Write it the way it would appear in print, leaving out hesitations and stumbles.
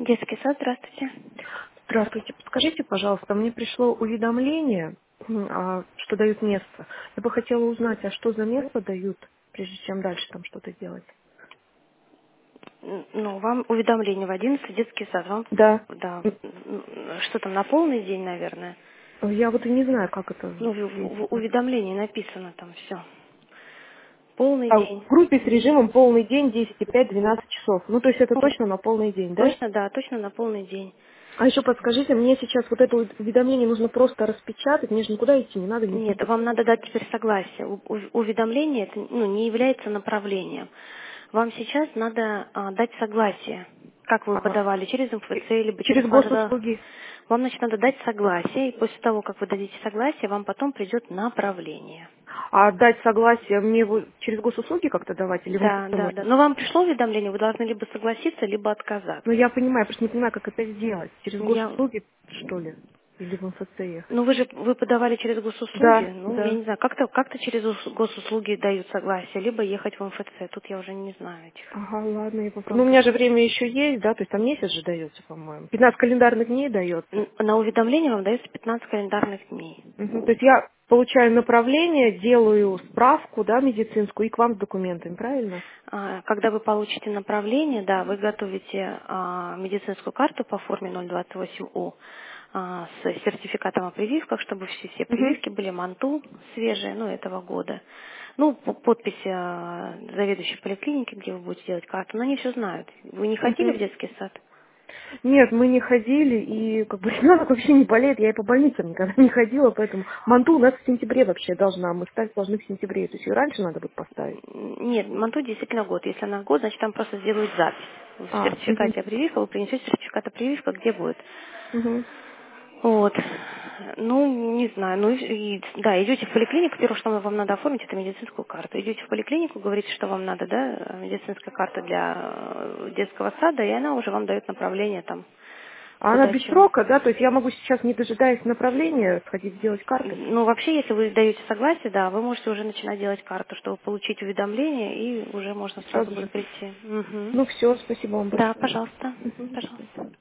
Детский сад, здравствуйте. Здравствуйте. Подскажите, пожалуйста, мне пришло уведомление, что дают место. Я бы хотела узнать, а что за место дают, прежде чем дальше там что-то делать? Ну, вам уведомление в 11 детский сад. Вам, Да. да, что там, на полный день, наверное? Я вот и не знаю, как это Ну, в действует. уведомлении написано там все. Полный В день. группе с режимом полный день, 10,5-12 часов. Ну, то есть это Ну, точно на полный день, да? точно, да, точно на полный день. А еще подскажите, мне сейчас вот это уведомление нужно просто распечатать, мне же никуда идти не надо, ни в Нет, МФЦ. вам надо дать теперь согласие. Уведомление это, ну, не является направлением. Вам сейчас надо дать согласие. Как вы А, подавали, через МФЦ, либо через через ВАЖДА. госуслуги. Вам, значит, надо дать согласие, и после того, как вы дадите согласие, вам потом придет направление. А дать согласие мне его через госуслуги как-то давать или в Да, МФЦ да, можно? да. Но вам пришло уведомление, вы должны либо согласиться, либо отказаться. Ну, я понимаю, просто не понимаю, как это сделать. Через Я госуслуги, что ли? Или в МФЦ ехать? Ну, вы подавали через госуслуги, Да, ну, я да. не знаю, как-то через госуслуги дают согласие, либо ехать в МФЦ, тут я уже не знаю этих Ага, ладно, я попробую. Ну, у меня же тонкостей. время еще есть, да, то есть там месяц же дается, по-моему. 15 календарных дней дается. На уведомление вам дается 15 календарных дней. Мгм. То есть я получаю направление, делаю справку, да, медицинскую, и к вам с документами, правильно? Когда вы получите направление, да, вы готовите медицинскую карту по форме 028У с сертификатом о прививках, чтобы все Угу. прививки были МАНТУ свежие, ну, этого года. Ну, подпись заведующей поликлиники, где вы будете делать карту, но они все знают. Вы не ходили в Угу. детский сад? Нет, мы не ходили, и как бы ребенок вообще не болеет, я и по больницам никогда не ходила, поэтому манту у нас в сентябре вообще должна, мы ставить должны в сентябре, то есть ее раньше надо будет поставить. Нет, МАНТУ действительно год. Если она год, значит там просто сделают запись. В Угу. сертификате о прививках вы принесете сертификат о прививках, где будет. Угу. Вот. Ну, не знаю. Ну, да, идете в поликлинику, первое, что вам надо оформить, это медицинскую карту. Идете в поликлинику, говорите, что вам надо, да, медицинская карта для детского сада, и она уже вам дает направление там, А она куда без чего. срока, да, то есть я могу сейчас, не дожидаясь направления, сходить сделать карту? Ну, вообще, если вы даете согласие, да, вы можете уже начинать делать карту, чтобы получить уведомление, и уже можно сразу Сразу будет же. прийти. Мгм. Ну все, спасибо вам Да, большое. пожалуйста, Мгм, до свидания. пожалуйста.